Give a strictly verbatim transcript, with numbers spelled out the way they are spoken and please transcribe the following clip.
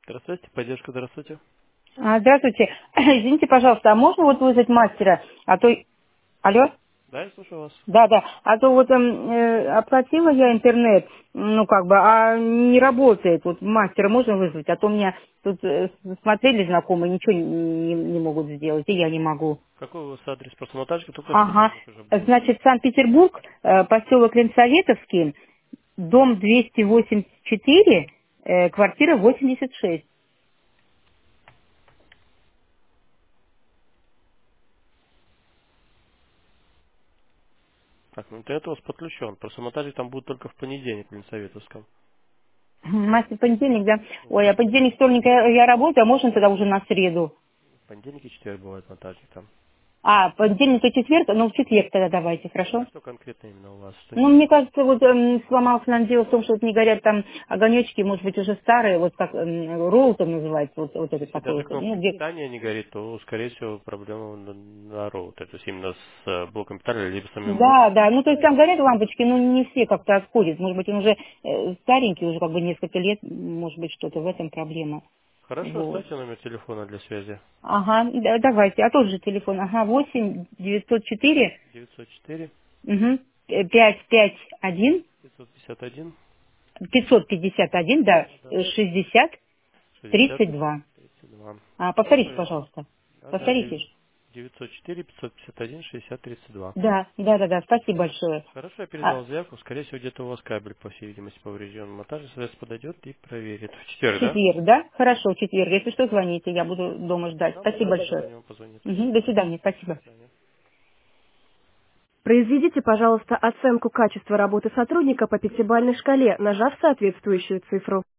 Здравствуйте, поддержка, здравствуйте. А, Здравствуйте. Извините, пожалуйста, а можно вот вызвать мастера? А то... Алло? Да, я слушаю вас. Да, да. А то вот эм, э, оплатила я интернет, ну как бы, а не работает. Вот мастера можно вызвать? А то у меня тут э, смотрели знакомые, ничего не, не- не могут сделать, и я не могу. Какой у вас адрес? Просто монтажка только в Ага. понедельник уже будет. Значит, Санкт-Петербург, э, поселок Ленсоветовский, дом двести восемьдесят четыре, э, квартира восемьдесят шесть. Так, ну интернет у вас подключен. Просто монтажик там будет только в понедельник в Ленсоветовском. Мастер понедельник, да? Ой, Вот. а понедельник, вторник я, я работаю, а можно тогда уже на среду? Понедельник и четверг бывает монтажик там. А, понедельник и четверг? Ну, в четверг тогда давайте, А хорошо? что конкретно именно у вас? Что Ну, не мне так? кажется, вот эм, сломался нам дело в том, что вот не горят там огонечки, может быть, уже старые, вот как эм, Роутон называется, вот, вот этот Если даже такой, вот, ну, кнопка где... питания не горит, то, скорее всего, проблема на, на роутере. То есть именно с э, блоком питания, либо с самим Да, блоком. да, ну, то есть там горят лампочки, но не все как-то отходят. Может быть, он уже э, старенький, уже как бы несколько лет, может быть, что-то в этом проблема. Хорошо, Вот. оставьте номер телефона для связи. Ага, да, давайте, а тот же телефон, ага, восемь девятьсот четыре, девятьсот четыре угу, пять пять один. пятьсот пятьдесят один пятьсот пятьдесят один, да, да, да, э, шестьдесят шестьдесят тридцать два. тридцать два. А, Хорошо, повторите, я вам. пожалуйста. Да, да, Повторите. девять- девятьсот четыре пятьсот пятьдесят один шестьдесят тридцать два. Да, да, да, да, спасибо большое. Хорошо, я А, передал заявку. Скорее всего, где-то у вас кабель, по всей видимости, поврежден. Монтаж, соответственно, подойдет и проверит. В в четверг, да? четверг, да? Хорошо, в четверг. Если что, звоните, я буду дома ждать. Да, Спасибо да, большое. позвоню, позвонит. Мгм, до свидания, До спасибо. свидания. Произведите, пожалуйста, оценку качества работы сотрудника по пятибалльной шкале, нажав соответствующую цифру.